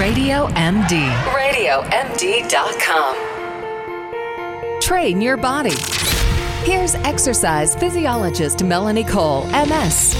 Radio MD. RadioMD.com. Train your body. Here's exercise physiologist Melanie Cole, MS.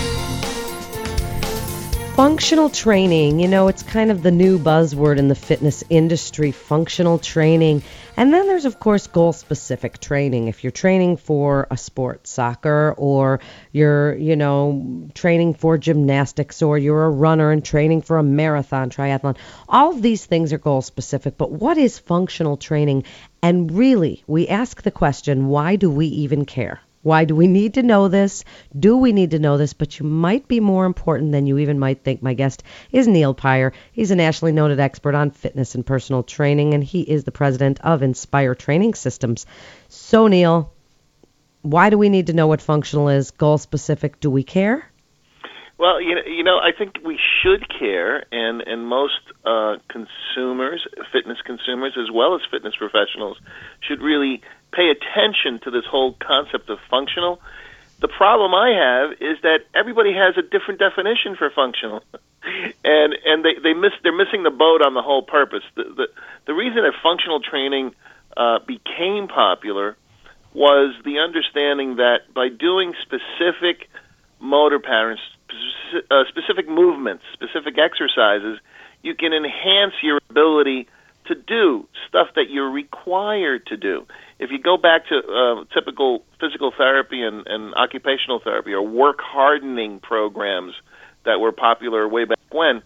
Functional training, it's kind of the new buzzword in the fitness industry, functional training. And then there's, of course, goal-specific training. If you're training for a sport, soccer, or you're, training for gymnastics, or you're a runner and training for a marathon, triathlon, all of these things are goal-specific. But what is functional training? And really, we ask the question, why do we even care? Why do we need to know this? Do we need to know this? But you might be more important than you even might think. My guest is Neil Peyer. He's a nationally noted expert on fitness and personal training, and he is the president of Inspire Training Systems. So, Neil, why do we need to know what functional is? Goal specific, do we care? Well, I think we should care, and most consumers, fitness consumers, as well as fitness professionals, should really pay attention to this whole concept of functional. The problem I have is that everybody has a different definition for functional, and they're missing the boat on the whole purpose. The reason that functional training became popular was the understanding that by doing specific motor patterns, specific movements, specific exercises, you can enhance your ability to do stuff that you're required to do. If you go back to typical physical therapy and occupational therapy or work hardening programs that were popular way back when,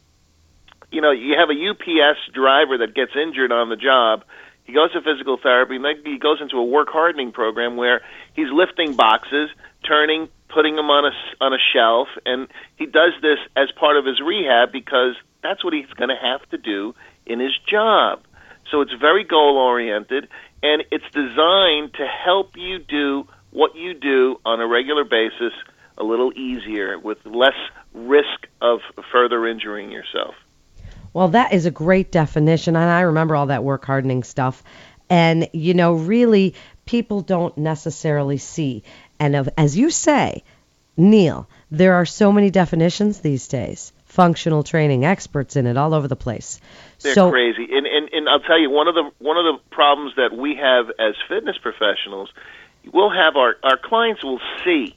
you have a UPS driver that gets injured on the job. He goes to physical therapy, and then he goes into a work hardening program where he's lifting boxes, turning, putting them on a shelf, and he does this as part of his rehab because that's what he's going to have to do in his job. So it's very goal-oriented, and it's designed to help you do what you do on a regular basis a little easier with less risk of further injuring yourself. Well, that is a great definition, and I remember all that work hardening stuff. And, really, people don't necessarily see. And as you say, Neil, there are so many definitions these days. Functional training, experts in it all over the place. They're crazy. And I'll tell you, one of the problems that we have as fitness professionals, we'll have our clients will see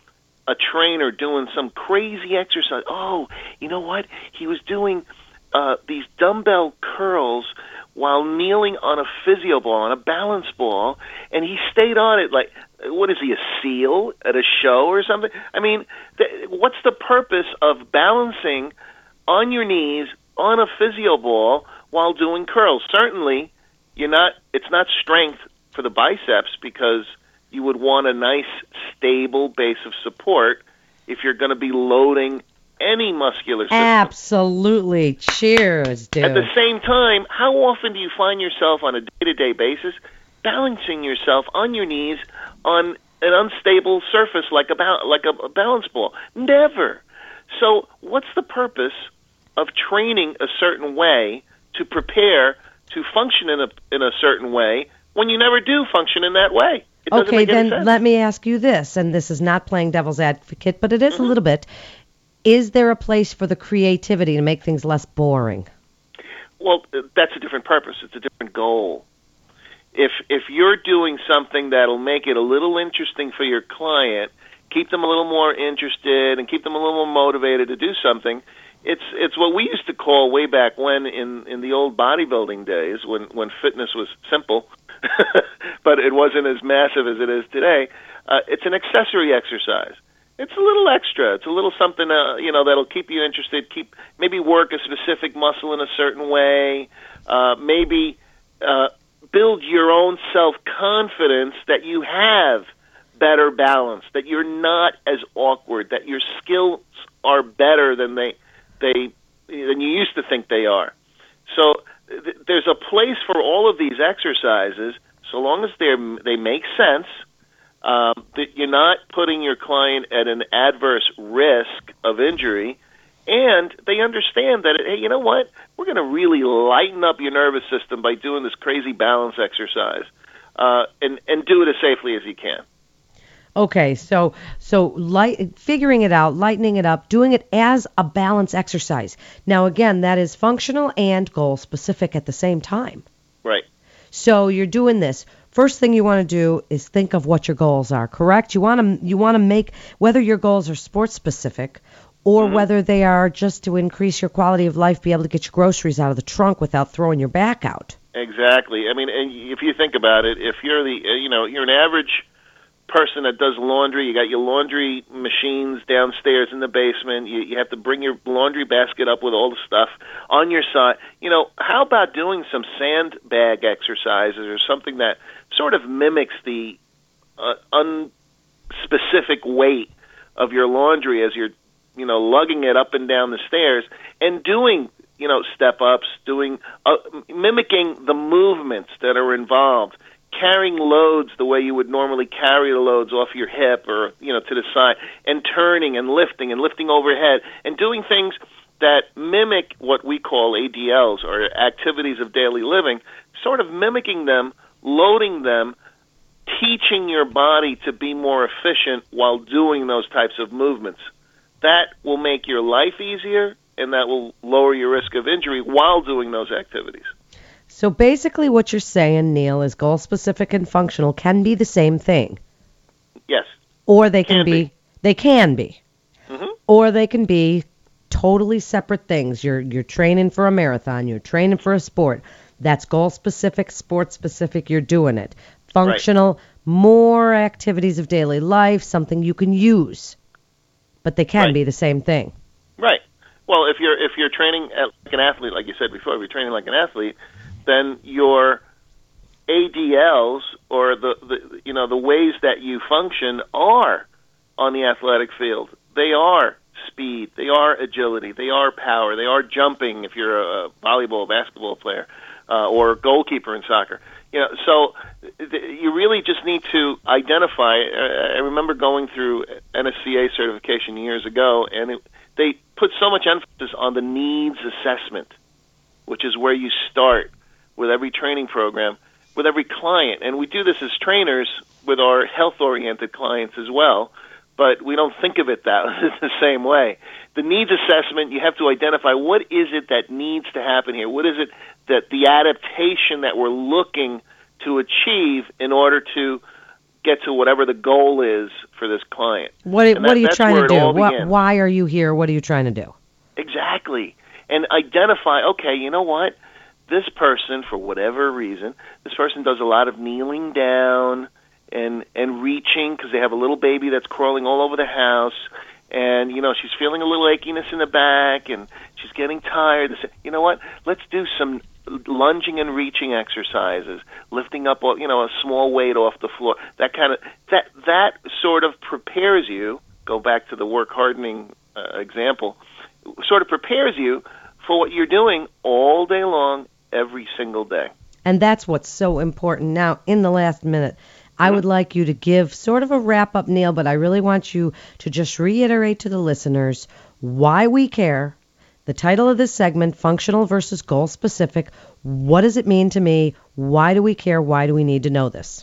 a trainer doing some crazy exercise. Oh, you know what? He was doing these dumbbell curls while kneeling on a physio ball, on a balance ball, and he stayed on it like, what is he, a seal at a show or something? I mean, what's the purpose of balancing on your knees on a physio ball while doing curls? Certainly, it's not strength for the biceps because you would want a nice, stable base of support if you're going to be loading any muscular system. Absolutely. Cheers, dude. At the same time, how often do you find yourself on a day-to-day basis balancing yourself on your knees on an unstable surface like a balance ball? Never. So what's the purpose of training a certain way to prepare to function in a certain way when you never do function in that way? It doesn't make any sense. Let me ask you this, and this is not playing devil's advocate, but it is a little bit. Is there a place for the creativity to make things less boring? Well, that's a different purpose. It's a different goal. If you're doing something that'll make it a little interesting for your client, keep them a little more interested and keep them a little more motivated to do something, it's what we used to call way back when in the old bodybuilding days when fitness was simple, but it wasn't as massive as it is today. It's an accessory exercise. It's a little extra. It's a little something, that'll keep you interested. Maybe work a specific muscle in a certain way. Maybe build your own self-confidence that you have better balance, that you're not as awkward, that your skills are better than than you used to think they are. So there's a place for all of these exercises, so long as they make sense. That you're not putting your client at an adverse risk of injury, and they understand that, hey, you know what? We're going to really lighten up your nervous system by doing this crazy balance exercise, and do it as safely as you can. Okay, so figuring it out, lightening it up, doing it as a balance exercise. Now, again, that is functional and goal specific at the same time. Right. So you're doing this. First thing you want to do is think of what your goals are, correct? You want to make, whether your goals are sports specific or whether they are just to increase your quality of life, be able to get your groceries out of the trunk without throwing your back out. Exactly. I mean, and if you think about it, if you're you're an average person that does laundry, you got your laundry machines downstairs in the basement, you have to bring your laundry basket up with all the stuff on your side. How about doing some sandbag exercises or something that sort of mimics the unspecific weight of your laundry as you're lugging it up and down the stairs, and doing step ups, mimicking the movements that are involved, carrying loads the way you would normally carry the loads off your hip or to the side, and turning and lifting overhead, and doing things that mimic what we call ADLs, or activities of daily living, sort of mimicking them, loading them, teaching your body to be more efficient while doing those types of movements. That will make your life easier, and that will lower your risk of injury while doing those activities. So basically what you're saying, Neil, is goal specific and functional can be the same thing. Yes. Or they can be. They can be. Mm-hmm. Or they can be totally separate things. You're training for a marathon, you're training for a sport. That's goal specific, sport specific, you're doing it. Functional, right. More activities of daily life, something you can use. But they can be the same thing. Right. Well, if you're training like an athlete, like you said before, if you're training like an athlete, then your ADLs, or the ways that you function, are on the athletic field. They are speed, they are agility, they are power, they are jumping if you're a volleyball, basketball player, or a goalkeeper in soccer. So you really just need to identify. I remember going through NSCA certification years ago, and they put so much emphasis on the needs assessment, which is where you start with every training program, with every client. And we do this as trainers with our health-oriented clients as well, but we don't think of it the same way. The needs assessment, you have to identify what is it that needs to happen here. What is it that the adaptation that we're looking to achieve in order to get to whatever the goal is for this client. What are you trying to do? Why are you here? What are you trying to do? Exactly. And identify, okay, you know what? This person, for whatever reason, this person does a lot of kneeling down and reaching because they have a little baby that's crawling all over the house. And, she's feeling a little achiness in the back, and she's getting tired. They say, you know what? Let's do some lunging and reaching exercises, lifting up, a small weight off the floor. That sort of prepares you. Go back to the work hardening example. Sort of prepares you for what you're doing all day long, every single day. And that's what's so important. Now, in the last minute, I would like you to give sort of a wrap-up, Neil, but I really want you to just reiterate to the listeners why we care. The title of this segment, Functional versus Goal Specific. What does it mean to me? Why do we care? Why do we need to know this?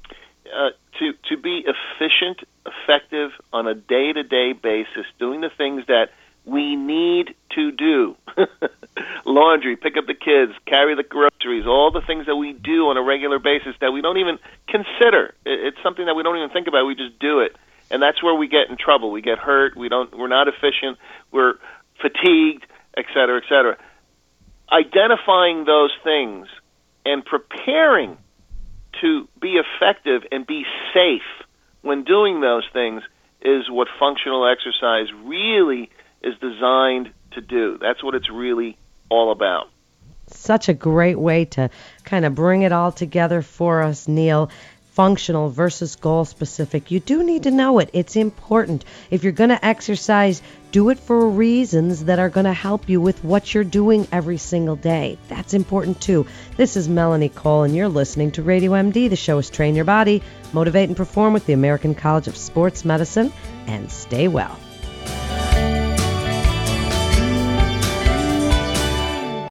To be efficient, effective on a day-to-day basis, doing the things that we need to do. Laundry, pick up the kids, carry the groceries, all the things that we do on a regular basis that we don't even consider. It's something that we don't even think about. We just do it. And that's where we get in trouble. We get hurt. We're not efficient. We're fatigued, et cetera, et cetera. Identifying those things and preparing to be effective and be safe when doing those things is what functional exercise really is designed to do. That's what it's really all about. Such a great way to kind of bring it all together for us, Neil. Functional versus goal specific. You do need to know it. It's important. If you're going to exercise, do it for reasons that are going to help you with what you're doing every single day. That's important too. This is Melanie Cole, and you're listening to Radio MD. The show is Train Your Body, Motivate and Perform with the American College of Sports Medicine, and stay well.